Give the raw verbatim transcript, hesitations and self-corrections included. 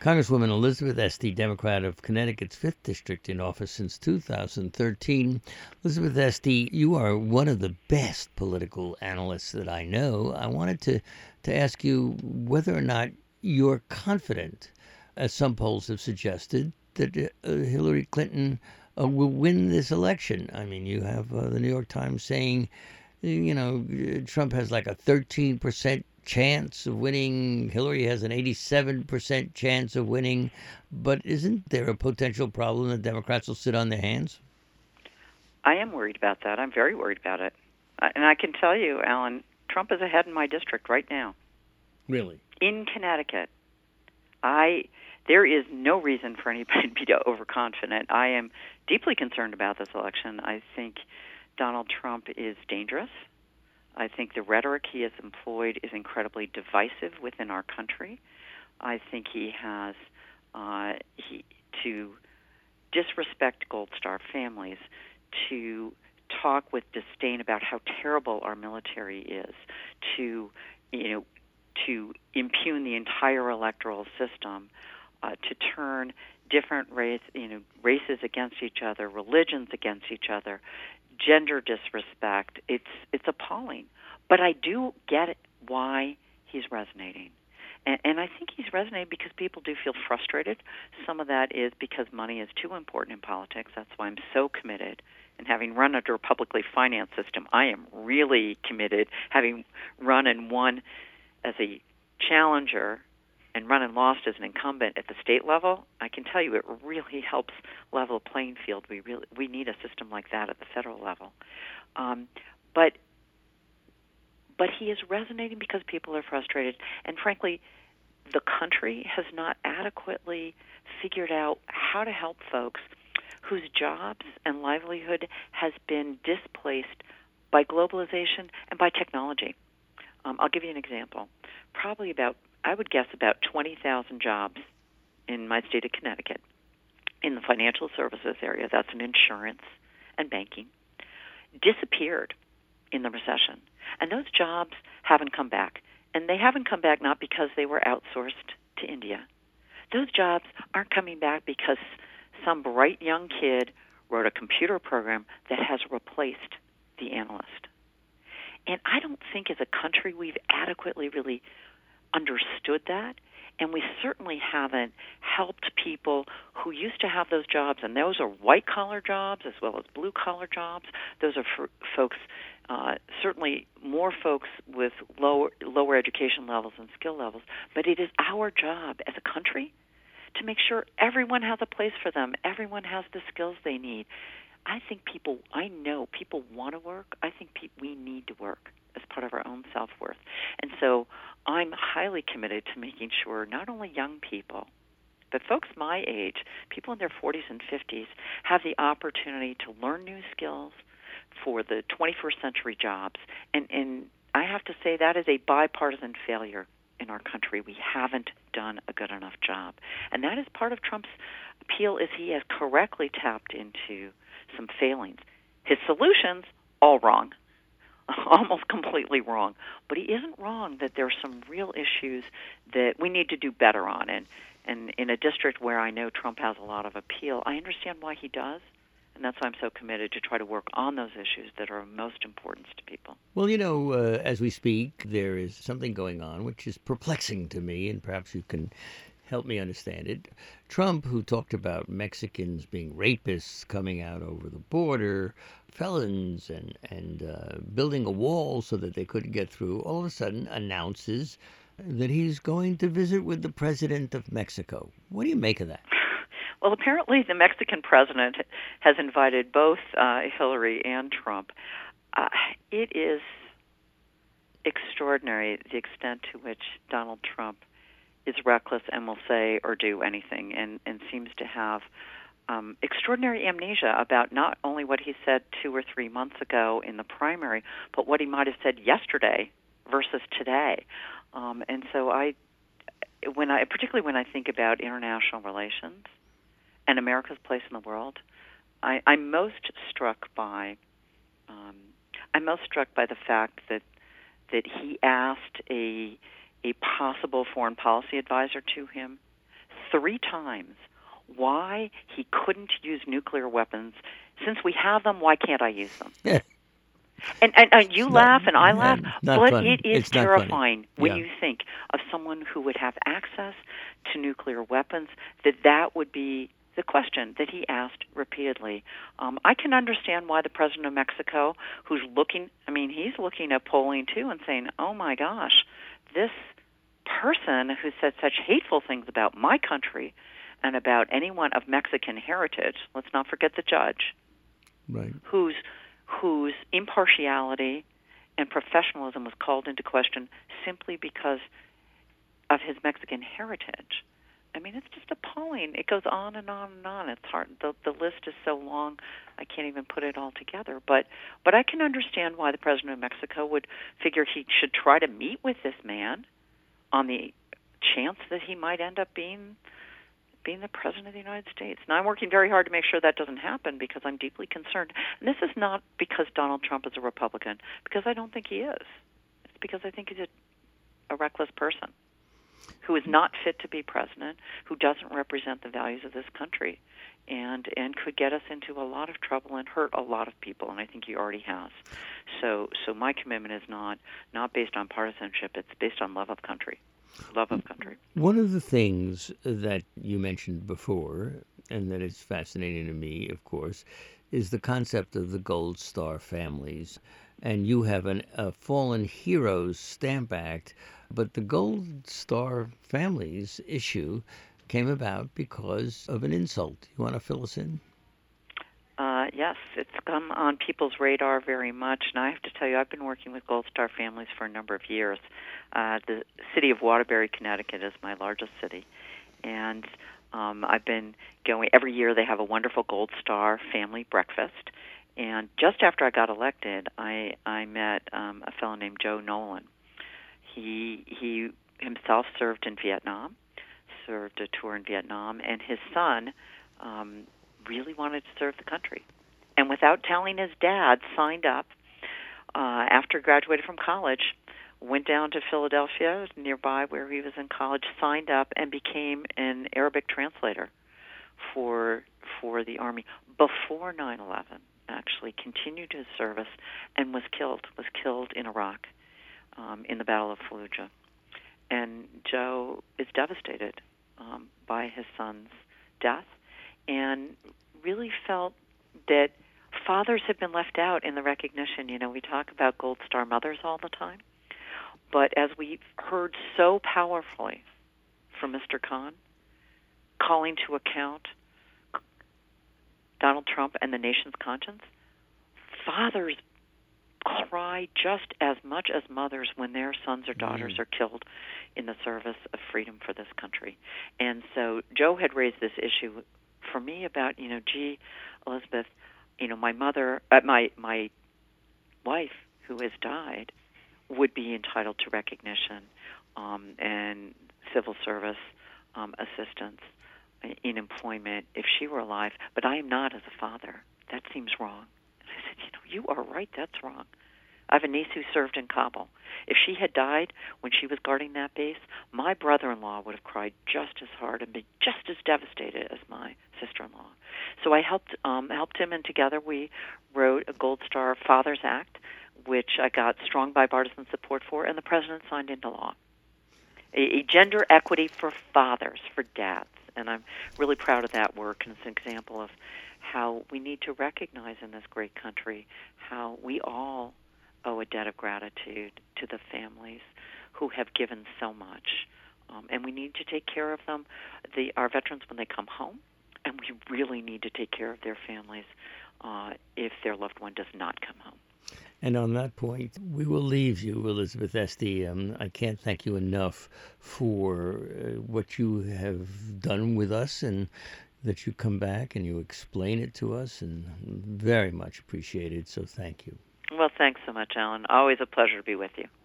Congresswoman Elizabeth Esty, Democrat of Connecticut's fifth District, in office since two thousand thirteen. Elizabeth Esty, you are one of the best political analysts that I know. I wanted to, to ask you whether or not you're confident, as some polls have suggested, that uh, Hillary Clinton uh, will win this election. I mean, you have uh, the New York Times saying, you know, Trump has like a thirteen percent chance of winning. Hillary has an eighty-seven percent chance of winning. But isn't there a potential problem that Democrats will sit on their hands? I am worried about that. I'm very worried about it. And I can tell you, Alan, Trump is ahead in my district right now. Really? In Connecticut. I there is no reason for anybody to be overconfident. I am deeply concerned about this election. I think Donald Trump is dangerous. I think the rhetoric he has employed is incredibly divisive within our country. I think he has uh, he, to disrespect Gold Star families, to talk with disdain about how terrible our military is, to you know, to impugn the entire electoral system, uh, to turn different race, you know, races against each other, religions against each other, gender disrespect. It's it's appalling. But I do get why he's resonating. And, and I think he's resonating because people do feel frustrated. Some of that is because money is too important in politics. That's why I'm so committed. And having run under a publicly financed system, I am really committed. Having run and won as a challenger and run and lost as an incumbent at the state level, I can tell you it really helps level the playing field. We really we need a system like that at the federal level. Um, but but he is resonating because people are frustrated, and frankly, the country has not adequately figured out how to help folks whose jobs and livelihood has been displaced by globalization and by technology. Um, I'll give you an example. Probably about, I would guess, about twenty thousand jobs in my state of Connecticut in the financial services area, that's in insurance and banking, disappeared in the recession. And those jobs haven't come back. And they haven't come back not because they were outsourced to India. Those jobs aren't coming back because some bright young kid wrote a computer program that has replaced the analyst. And I don't think as a country we've adequately really understood that. And we certainly haven't helped people who used to have those jobs, and those are white-collar jobs as well as blue-collar jobs. Those are for folks, uh, certainly more folks with lower, lower education levels and skill levels. But it is our job as a country to make sure everyone has a place for them, everyone has the skills they need. I think people, I know people want to work. I think pe- we need to work as part of our own self-worth. And so I'm highly committed to making sure not only young people, but folks my age, people in their forties and fifties, have the opportunity to learn new skills for the twenty-first century jobs. And, and I have to say that is a bipartisan failure in our country. We haven't done a good enough job. And that is part of Trump's appeal, is he has correctly tapped into some failings. His solutions, all wrong. Almost completely wrong. But he isn't wrong that there are some real issues that we need to do better on. And, and in a district where I know Trump has a lot of appeal, I understand why he does. And that's why I'm so committed to try to work on those issues that are of most importance to people. Well, you know, uh, as we speak, there is something going on which is perplexing to me, and perhaps you can help me understand it. Trump, who talked about Mexicans being rapists coming out over the border, felons, and, and uh, building a wall so that they couldn't get through, all of a sudden announces that he's going to visit with the president of Mexico. What do you make of that? Well, apparently the Mexican president has invited both uh, Hillary and Trump. Uh, it is extraordinary the extent to which Donald Trump is reckless and will say or do anything, and, and seems to have um, extraordinary amnesia about not only what he said two or three months ago in the primary, but what he might have said yesterday versus today. Um, and so I, when I, particularly when I think about international relations and America's place in the world, I, I'm most struck by, um, I'm most struck by the fact that that he asked a a possible foreign policy advisor to him three times why he couldn't use nuclear weapons. Since we have them, why can't I use them? Yeah. And, and, and you It's laugh not, and I laugh, not but funny. it is It's not terrifying funny. when Yeah. you think of someone who would have access to nuclear weapons, that that would be the question that he asked repeatedly. Um, I can understand why the president of Mexico, who's looking, I mean, he's looking at polling too and saying, oh my gosh, this person who said such hateful things about my country and about anyone of Mexican heritage, let's not forget the judge, Right. whose whose impartiality and professionalism was called into question simply because of his Mexican heritage. I mean, it's just appalling. It goes on and on and on. It's hard. The the list is so long, I can't even put it all together. But but I can understand why the president of Mexico would figure he should try to meet with this man on the chance that he might end up being being the president of the United States. Now, I'm working very hard to make sure that doesn't happen because I'm deeply concerned. And this is not because Donald Trump is a Republican, because I don't think he is. It's because I think he's a, a reckless person who is not fit to be president, who doesn't represent the values of this country, and and could get us into a lot of trouble and hurt a lot of people, and I think he already has. So so my commitment is not not based on partisanship. It's based on love of country. Love of country. One of the things that you mentioned before, and that is fascinating to me, of course, is the concept of the Gold Star families. And you have an, a Fallen Heroes Stamp Act, but the Gold Star families issue came about because of an insult. You want to fill us in? Uh, yes, it's come on people's radar very much, and I have to tell you, I've been working with Gold Star families for a number of years. Uh, the city of Waterbury, Connecticut is my largest city, and um, I've been going, every year they have a wonderful Gold Star family breakfast, and just after I got elected, I, I met um, a fellow named Joe Nolan. He, he himself served in Vietnam, served a tour in Vietnam, and his son um, really wanted to serve the country. And without telling his dad, signed up uh, after he graduated from college, went down to Philadelphia, nearby where he was in college, signed up and became an Arabic translator for for the Army before nine eleven, actually continued his service and was killed, was killed in Iraq um, in the Battle of Fallujah. And Joe is devastated um, by his son's death, and really felt that fathers have been left out in the recognition. You know, we talk about Gold Star mothers all the time, but as we've heard so powerfully from Mister Khan, calling to account Donald Trump and the nation's conscience, fathers cry just as much as mothers when their sons or daughters mm. are killed in the service of freedom for this country. And so Joe had raised this issue for me about, you know, gee, Elizabeth, you know, my mother, uh, my my wife who has died would be entitled to recognition um, and civil service um, assistance in employment if she were alive, but I am not as a father. That seems wrong. And I said, you know, you are right, that's wrong. I have a niece who served in Kabul. If she had died when she was guarding that base, my brother-in-law would have cried just as hard and been just as devastated as my sister-in-law. So I helped um, helped him, and together we wrote a Gold Star Fathers Act, which I got strong bipartisan support for, and the president signed into law. A, a gender equity for fathers, for dads. And I'm really proud of that work, and it's an example of how we need to recognize in this great country how we all owe a debt of gratitude to the families who have given so much. Um, and we need to take care of them, the, our veterans, when they come home, and we really need to take care of their families uh, if their loved one does not come home. And on that point, we will leave you, Elizabeth Esty. Um, I can't thank you enough for uh, what you have done with us, and that you come back and you explain it to us, and very much appreciated. So thank you. Well, thanks so much, Alan. Always a pleasure to be with you.